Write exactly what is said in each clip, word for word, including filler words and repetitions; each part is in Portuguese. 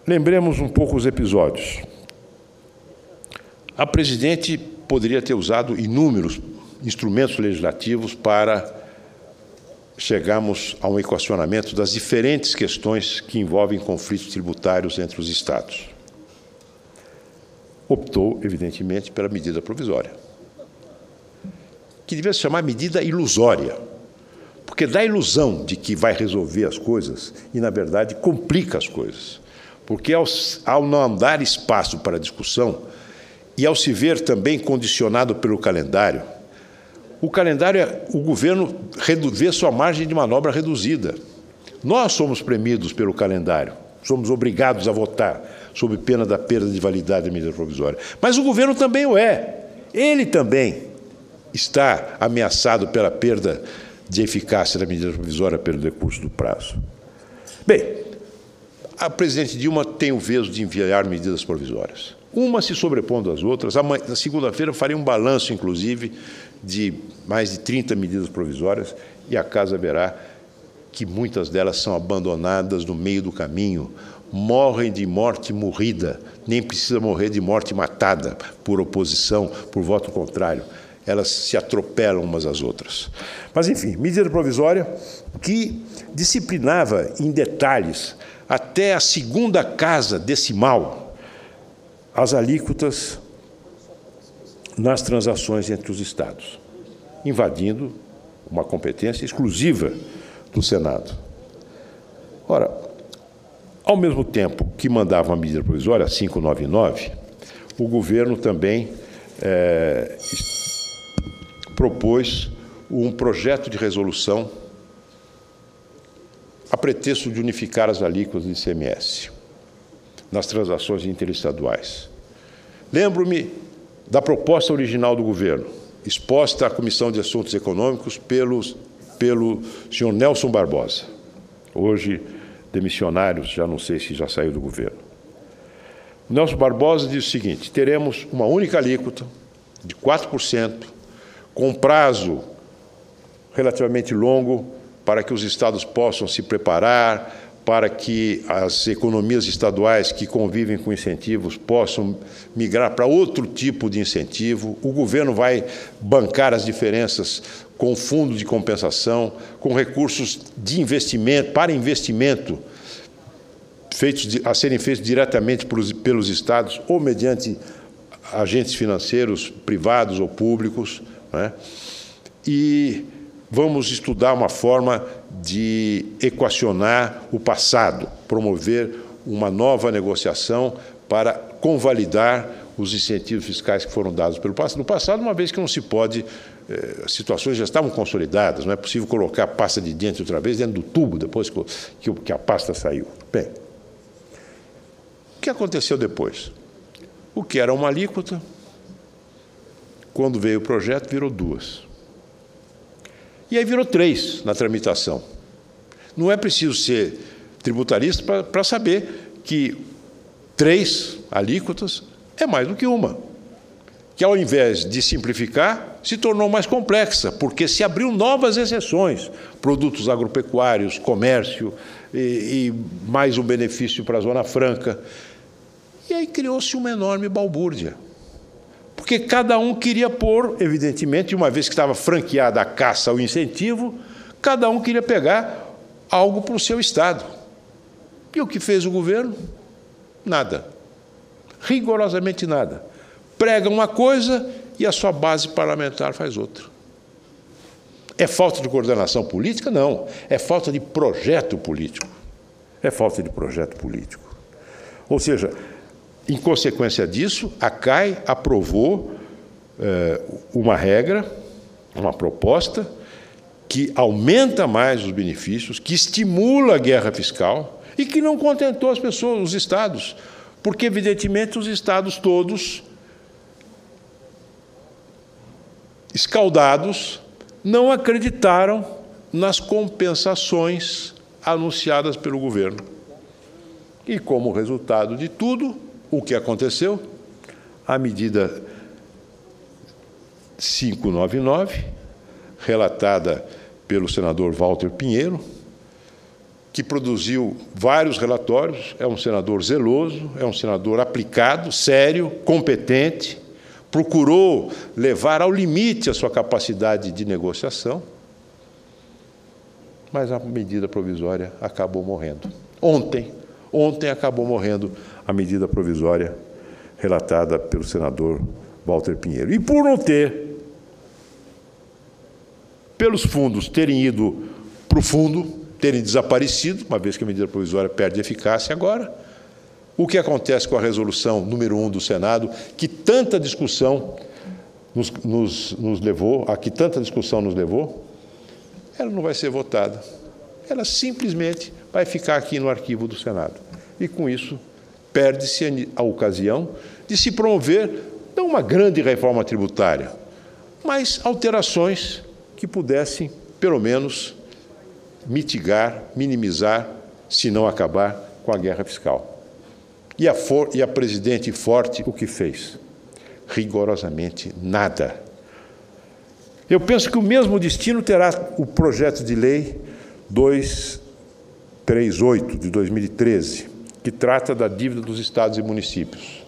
lembremos um pouco os episódios. A presidente poderia ter usado inúmeros instrumentos legislativos para chegarmos a um equacionamento das diferentes questões que envolvem conflitos tributários entre os Estados. Optou, evidentemente, pela medida provisória, que devia se chamar medida ilusória, porque dá a ilusão de que vai resolver as coisas e, na verdade, complica as coisas. Porque, ao, ao não dar espaço para discussão e ao se ver também condicionado pelo calendário, o calendário, é, o governo vê sua margem de manobra reduzida. Nós somos premidos pelo calendário, somos obrigados a votar, sob pena da perda de validade da medida provisória. Mas o governo também o é. Ele também está ameaçado pela perda de eficácia da medida provisória pelo decurso do prazo. Bem, a presidente Dilma tem o veso de enviar medidas provisórias. Uma se sobrepondo às outras. Na segunda-feira eu farei um balanço, inclusive, de mais de trinta medidas provisórias, e a casa verá que muitas delas são abandonadas no meio do caminho, morrem de morte morrida, nem precisa morrer de morte matada por oposição, por voto contrário. Elas se atropelam umas às outras. Mas, enfim, medida provisória que disciplinava em detalhes, até a segunda casa decimal, as alíquotas nas transações entre os Estados, invadindo uma competência exclusiva do Senado. Ora, ao mesmo tempo que mandava uma medida provisória, a quinhentos e noventa e nove, o governo também é, propôs um projeto de resolução a pretexto de unificar as alíquotas do I C M S nas transações interestaduais. Lembro-me da proposta original do governo, exposta à Comissão de Assuntos Econômicos pelo, pelo senhor Nelson Barbosa, hoje demissionário, já não sei se já saiu do governo. O Nelson Barbosa diz o seguinte: teremos uma única alíquota de quatro por cento, com prazo relativamente longo para que os estados possam se preparar, para que as economias estaduais que convivem com incentivos possam migrar para outro tipo de incentivo. O governo vai bancar as diferenças com fundo de compensação, com recursos de investimento, para investimento, feitos de, a serem feitos diretamente pelos, pelos estados ou mediante agentes financeiros privados ou públicos, né? E vamos estudar uma forma de equacionar o passado, promover uma nova negociação para convalidar os incentivos fiscais que foram dados pelo passado. No passado, uma vez que não se pode, eh, as situações já estavam consolidadas, não é possível colocar a pasta de dente outra vez dentro do tubo, depois que, que a pasta saiu. Bem, o que aconteceu depois? O que era uma alíquota, quando veio o projeto, virou duas. E aí virou três na tramitação. Não é preciso ser tributarista para saber que três alíquotas é mais do que uma. Que, ao invés de simplificar, se tornou mais complexa, porque se abriu novas exceções, produtos agropecuários, comércio, e, e mais um benefício para a Zona Franca. E aí criou-se uma enorme balbúrdia. Porque cada um queria pôr, evidentemente, uma vez que estava franqueada a caça ao incentivo, cada um queria pegar algo para o seu Estado. E o que fez o governo? Nada. Rigorosamente nada. Prega uma coisa e a sua base parlamentar faz outra. É falta de coordenação política? Não. É falta de projeto político. É falta de projeto político. Ou seja, em consequência disso, a C A I aprovou eh, uma regra, uma proposta, que aumenta mais os benefícios, que estimula a guerra fiscal e que não contentou as pessoas, os estados, porque, evidentemente, os estados todos, escaldados, não acreditaram nas compensações anunciadas pelo governo. E, como resultado de tudo, o que aconteceu? A medida quinhentos e noventa e nove, relatada pelo senador Walter Pinheiro, que produziu vários relatórios, é um senador zeloso, é um senador aplicado, sério, competente, procurou levar ao limite a sua capacidade de negociação, mas a medida provisória acabou morrendo. Ontem, ontem acabou morrendo a medida provisória relatada pelo senador Walter Pinheiro. E por não ter, pelos fundos terem ido para o fundo, terem desaparecido, uma vez que a medida provisória perde eficácia agora, o que acontece com a resolução número um do Senado, que tanta discussão nos, nos, nos levou, a que tanta discussão nos levou, ela não vai ser votada. Ela simplesmente vai ficar aqui no arquivo do Senado. E, com isso, perde-se a ocasião de se promover não uma grande reforma tributária, mas alterações que pudessem, pelo menos, mitigar, minimizar, se não acabar com a guerra fiscal. E a, for, e a presidente Forte o que fez? Rigorosamente nada. Eu penso que o mesmo destino terá o projeto de lei duzentos e trinta e oito, de dois mil e treze, que trata da dívida dos estados e municípios.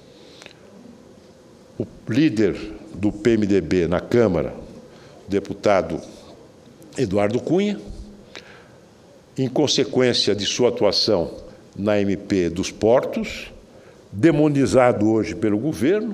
O líder do P M D B na Câmara, o deputado Eduardo Cunha, em consequência de sua atuação na M P dos Portos, demonizado hoje pelo governo,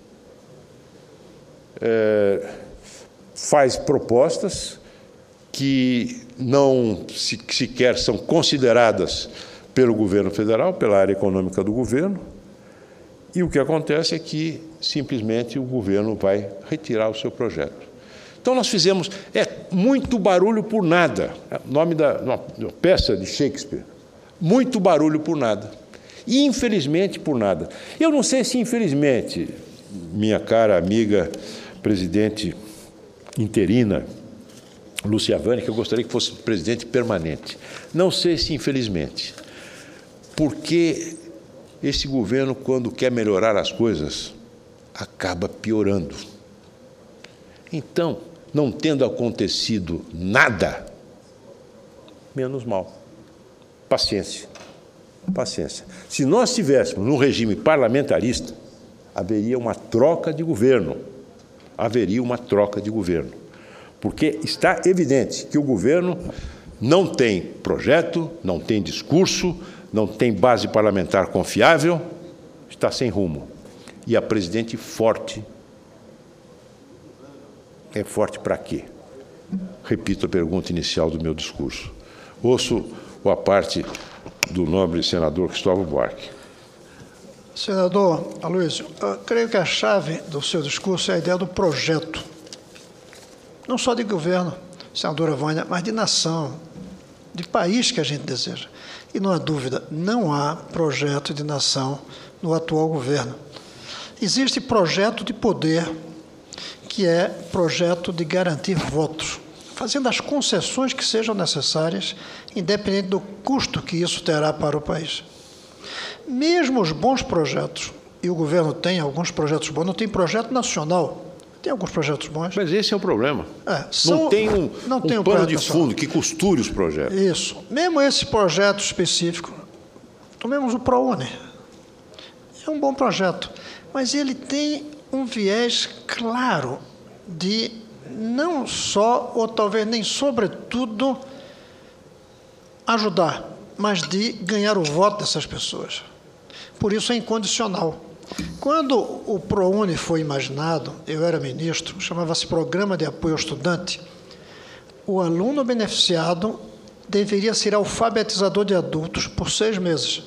é, faz propostas que não se, sequer são consideradas pelo governo federal, pela área econômica do governo, e o que acontece é que, simplesmente, o governo vai retirar o seu projeto. Então, nós fizemos é, muito barulho por nada, é o nome da uma, uma peça de Shakespeare, muito barulho por nada, e infelizmente por nada. Eu não sei se infelizmente, minha cara amiga presidente interina, Lúcia Vane, que eu gostaria que fosse presidente permanente, não sei se infelizmente, porque esse governo, quando quer melhorar as coisas, acaba piorando. Então, não tendo acontecido nada, menos mal. Paciência, paciência. Se nós estivéssemos num regime parlamentarista, haveria uma troca de governo, haveria uma troca de governo, porque está evidente que o governo não tem projeto, não tem discurso, não tem base parlamentar confiável, está sem rumo. E a presidente Forte é forte para quê? Repito a pergunta inicial do meu discurso. Ouço a parte do nobre senador Cristóvão Buarque. Senador Aloysio, eu creio que a chave do seu discurso é a ideia do projeto. Não só de governo, senadora Vânia, mas de nação, de país que a gente deseja. E não há dúvida, não há projeto de nação no atual governo. Existe projeto de poder, que é projeto de garantir votos, fazendo as concessões que sejam necessárias, independente do custo que isso terá para o país. Mesmo os bons projetos, e o governo tem alguns projetos bons, não tem projeto nacional, tem alguns projetos bons. Mas esse é o problema. É, são, não tem um, não um tem um pano de nacional. fundo que costure os projetos. Isso. Mesmo esse projeto específico, tomemos o ProUni. É um bom projeto, mas ele tem um viés claro de não só, ou talvez nem sobretudo, ajudar, mas de ganhar o voto dessas pessoas. Por isso é incondicional. Quando o ProUni foi imaginado, eu era ministro, chamava-se Programa de Apoio ao Estudante, o aluno beneficiado deveria ser alfabetizador de adultos por seis meses.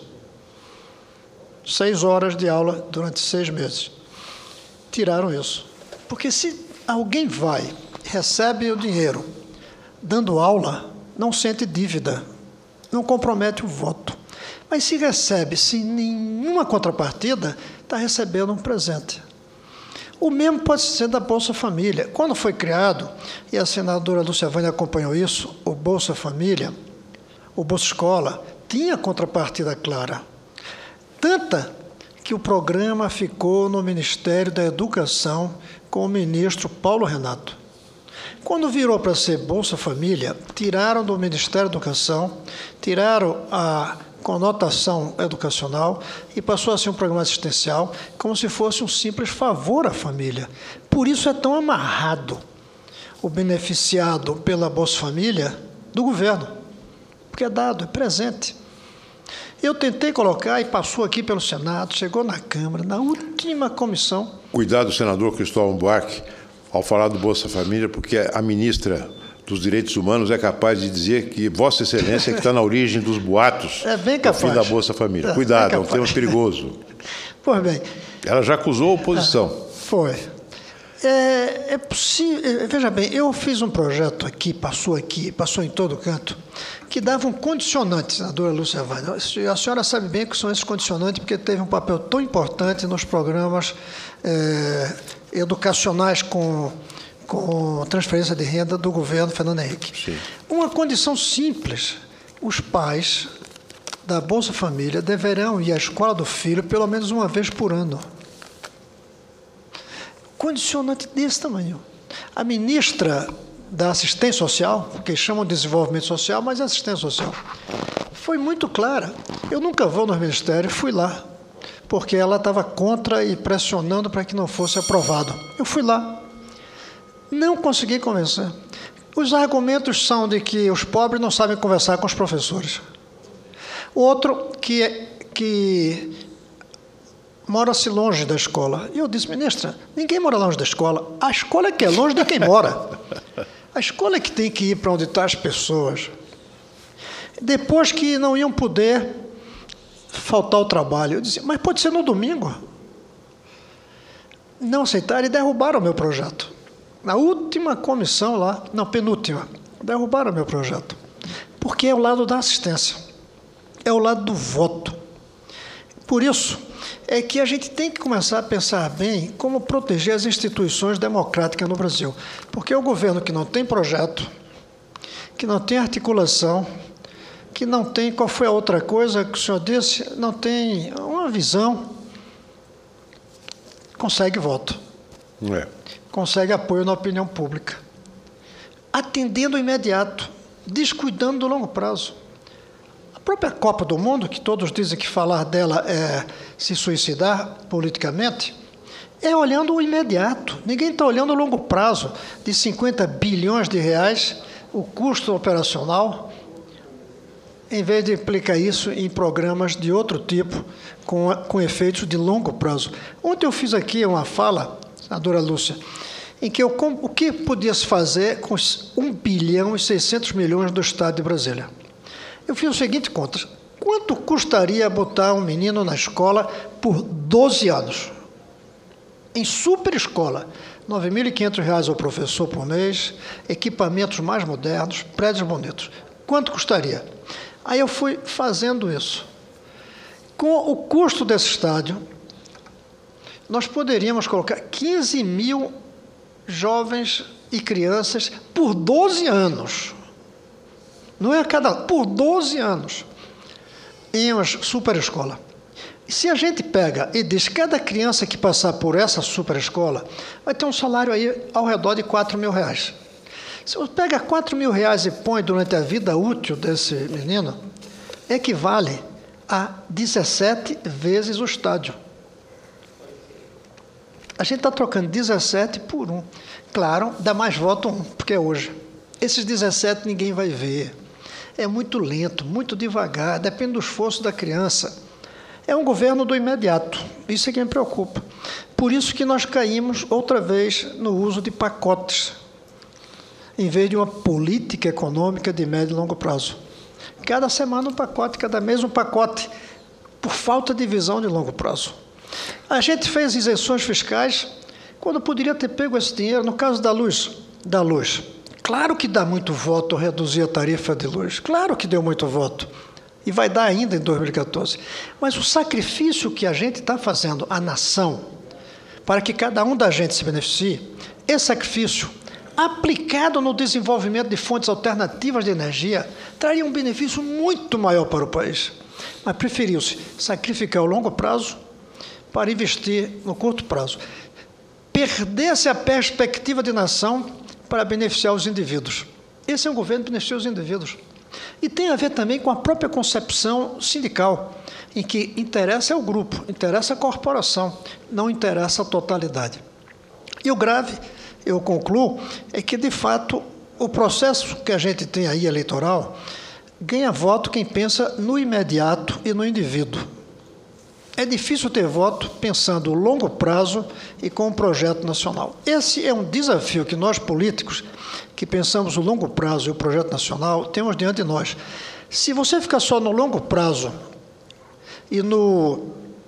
Seis horas de aula durante seis meses. Tiraram isso. Porque se alguém vai, recebe o dinheiro, dando aula, não sente dívida, não compromete o voto. Mas se recebe sem nenhuma contrapartida, está recebendo um presente. O mesmo pode ser da Bolsa Família. Quando foi criado, e a senadora Lúcia Vânia acompanhou isso, o Bolsa Família, o Bolsa Escola, tinha contrapartida clara. Tanta que o programa ficou no Ministério da Educação com o ministro Paulo Renato. Quando virou para ser Bolsa Família, tiraram do Ministério da Educação, tiraram a conotação educacional e passou a ser um programa assistencial, como se fosse um simples favor à família. Por isso é tão amarrado o beneficiado pela Bolsa Família do governo, porque é dado, é presente. Eu tentei colocar e passou aqui pelo Senado, chegou na Câmara, na última comissão. Cuidado, senador Cristóvão Buarque, ao falar do Bolsa Família, porque a ministra dos Direitos Humanos é capaz de dizer que Vossa Excelência é que está na origem dos boatos é bem capaz. do fim da Bolsa Família. É, Cuidado, é um tema perigoso. Pois bem. Ela já acusou a oposição. Foi. É, é possível. Veja bem, eu fiz um projeto aqui, passou aqui, passou em todo canto, que dava um condicionante, senadora Lúcia Wagner. A senhora sabe bem que são esses condicionantes, porque teve um papel tão importante nos programas é, educacionais com, com transferência de renda do governo Fernando Henrique. Sim. Uma condição simples: os pais da Bolsa Família deverão ir à escola do filho pelo menos uma vez por ano. Condicionante desse tamanho. A ministra da Assistência Social, que chamam de Desenvolvimento Social, mas é Assistência Social, foi muito clara. Eu nunca vou no ministério, fui lá, porque ela estava contra e pressionando para que não fosse aprovado. Eu fui lá. Não consegui convencer. Os argumentos são de que os pobres não sabem conversar com os professores. Outro, que, que mora-se longe da escola. E eu disse, ministra, ninguém mora longe da escola. A escola é que é longe de quem mora. A escola é que tem que ir para onde estão as pessoas. Depois que não iam poder faltar ao trabalho, eu disse, mas pode ser no domingo. Não aceitaram e derrubaram o meu projeto. Na última comissão lá, não, penúltima, derrubaram o meu projeto. Porque é o lado da assistência. É o lado do voto. Por isso, é que a gente tem que começar a pensar bem como proteger as instituições democráticas no Brasil. Porque é o governo que não tem projeto, que não tem articulação, que não tem, qual foi a outra coisa que o senhor disse, não tem uma visão, consegue voto. É. Consegue apoio na opinião pública. Atendendo o imediato, descuidando do longo prazo. A própria Copa do Mundo, que todos dizem que falar dela é se suicidar politicamente, é olhando o imediato. Ninguém está olhando o longo prazo de cinquenta bilhões de reais, o custo operacional, em vez de aplicar isso em programas de outro tipo, com, com efeitos de longo prazo. Ontem eu fiz aqui uma fala, senadora Lúcia, em que eu, o que podia se fazer com um bilhão e seiscentos milhões do Estado de Brasília. Eu fiz o seguinte conta: quanto custaria botar um menino na escola por doze anos? Em super escola, nove mil e quinhentos reais ao professor por mês, equipamentos mais modernos, prédios bonitos. Quanto custaria? Aí eu fui fazendo isso. Com o custo desse estádio, nós poderíamos colocar quinze mil jovens e crianças por doze anos. Não é a cada... por doze anos. Em uma super escola. E se a gente pega e diz que cada criança que passar por essa super escola vai ter um salário aí ao redor de quatro mil reais. Se você pega quatro mil reais e põe durante a vida útil desse menino, equivale a dezessete vezes o estádio. A gente está trocando dezessete por um. Claro, dá mais voto um, porque é hoje. Esses dezessete ninguém vai ver. É muito lento, muito devagar, depende do esforço da criança. É um governo do imediato, isso é que me preocupa. Por isso que nós caímos outra vez no uso de pacotes, em vez de uma política econômica de médio e longo prazo. Cada semana um pacote, cada mês um pacote, por falta de visão de longo prazo. A gente fez isenções fiscais quando poderia ter pego esse dinheiro, no caso da luz, da luz. Claro que dá muito voto reduzir a tarifa de luz, claro que deu muito voto, e vai dar ainda em dois mil e quatorze. Mas o sacrifício que a gente está fazendo, a nação, para que cada um da gente se beneficie, esse sacrifício, aplicado no desenvolvimento de fontes alternativas de energia, traria um benefício muito maior para o país. Mas preferiu-se sacrificar o longo prazo para investir no curto prazo. Perder-se a perspectiva de nação para beneficiar os indivíduos. Esse é um governo que beneficia os indivíduos. E tem a ver também com a própria concepção sindical, em que interessa é o grupo, interessa a corporação, não interessa a totalidade. E o grave, eu concluo, é que, de fato, o processo que a gente tem aí eleitoral ganha voto quem pensa no imediato e no indivíduo. É difícil ter voto pensando longo prazo e com um projeto nacional. Esse é um desafio que nós, políticos, que pensamos no longo prazo e o projeto nacional, temos diante de nós. Se você ficar só no longo prazo e no,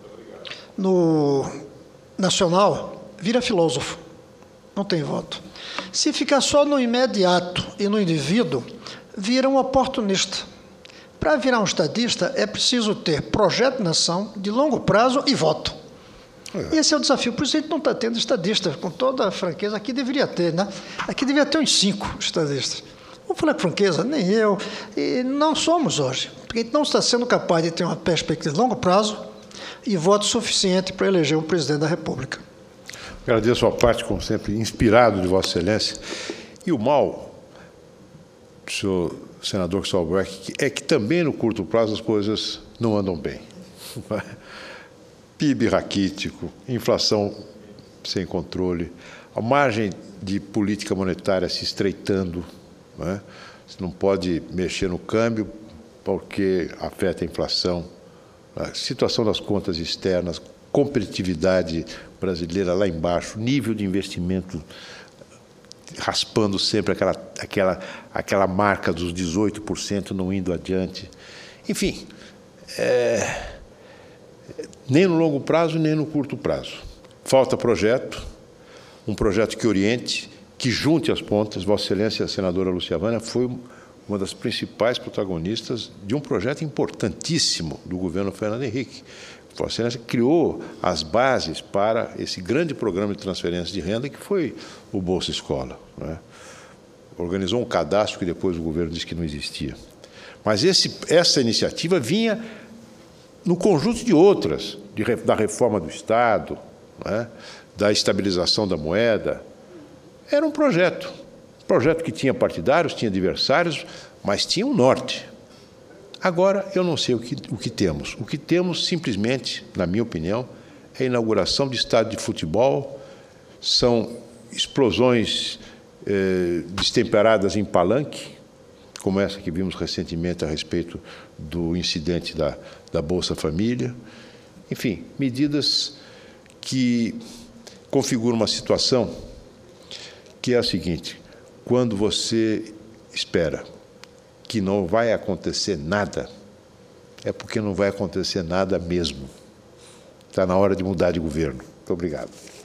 no nacional, vira filósofo, não tem voto. Se ficar só no imediato e no indivíduo, vira um oportunista. Para virar um estadista, é preciso ter projeto de nação, de longo prazo e voto. É. Esse é o desafio. Por isso a gente não está tendo estadistas, com toda a franqueza. Aqui deveria ter, né? Aqui deveria ter uns cinco estadistas. Vou falar com franqueza, nem eu. E não somos hoje. Porque a gente não está sendo capaz de ter uma perspectiva de longo prazo e voto suficiente para eleger um presidente da República. Agradeço a parte, como sempre, inspirado de Vossa Excelência. E o mal, senhor senador Stolberg, é que também no curto prazo as coisas não andam bem. P I B raquítico, inflação sem controle, a margem de política monetária se estreitando, não é? Você não pode mexer no câmbio porque afeta a inflação, a situação das contas externas, competitividade brasileira lá embaixo, nível de investimento raspando sempre aquela, aquela, aquela marca dos dezoito por cento, não indo adiante. Enfim, é, nem no longo prazo, nem no curto prazo. Falta projeto, um projeto que oriente, que junte as pontas. Vossa Excelência, a senadora Lúcia Vânia, foi uma das principais protagonistas de um projeto importantíssimo do governo Fernando Henrique. Vossa Excelência criou as bases para esse grande programa de transferência de renda que foi o Bolsa Escola, não é? Organizou um cadastro que depois o governo disse que não existia. Mas esse, essa iniciativa vinha no conjunto de outras, de, da reforma do Estado, não é? Da estabilização da moeda. Era um projeto, um projeto que tinha partidários, tinha adversários, mas tinha um norte. Agora, eu não sei o que, o que temos. O que temos, simplesmente, na minha opinião, é a inauguração de estádio de futebol, são explosões eh, destemperadas em palanque, como essa que vimos recentemente a respeito do incidente da, da Bolsa Família. Enfim, medidas que configuram uma situação que é a seguinte: quando você espera que não vai acontecer nada, é porque não vai acontecer nada mesmo. Está na hora de mudar de governo. Muito obrigado.